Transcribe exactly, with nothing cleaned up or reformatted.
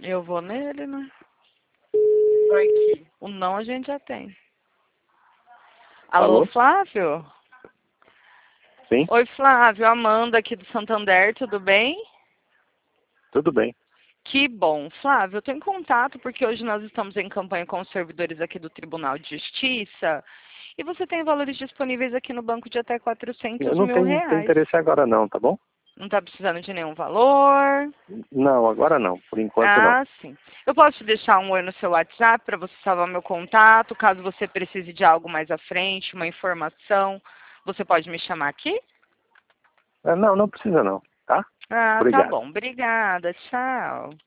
Eu vou nele, né? Aqui. O não a gente já tem. Alô, Alô? Flávio? Sim, Oi, Flávio. Amanda aqui do Santander, tudo bem? tudo bem. Que bom. Flávio, eu estou em contato porque hoje nós estamos em campanha com os servidores aqui do Tribunal de Justiça e você tem valores disponíveis aqui no banco de até Eu quatrocentos não mil tenho, tenho reais. interesse agora não, tá bom? Não está precisando de nenhum valor? Não, agora não. Por enquanto não. Ah, sim. Eu posso te deixar um oi no seu WhatsApp para você salvar meu contato, caso você precise de algo mais à frente, uma informação. Você pode me chamar aqui? É, Não, não precisa não, tá? Ah, tá Obrigado. bom. Obrigada. Tchau.